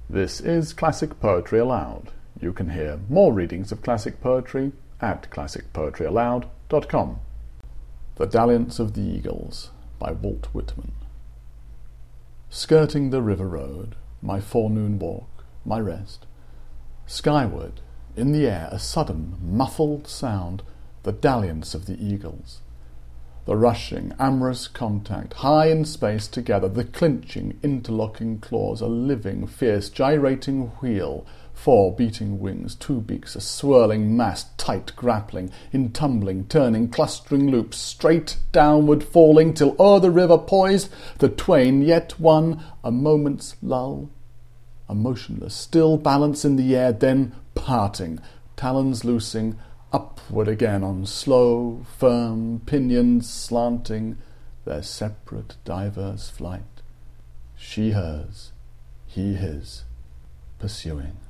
This is Classic Poetry Aloud. You can hear more readings of classic poetry at classicpoetryaloud.com. The Dalliance of the Eagles by Walt Whitman. Skirting the river road, my forenoon walk, my rest, skyward, in the air, a sudden, muffled sound, the dalliance of the eagles. The rushing, amorous contact, high in space together, the clinching, interlocking claws, a living, fierce, gyrating wheel, 4 beating wings, 2 beaks, a swirling mass, tight grappling, in tumbling, turning, clustering loops, straight downward falling, till o'er the river poised, the twain yet one, a moment's lull, a motionless, still balance in the air, then parting, talons loosing, upward again on slow, firm pinions slanting, their separate, diverse flight. She hers, he his, pursuing.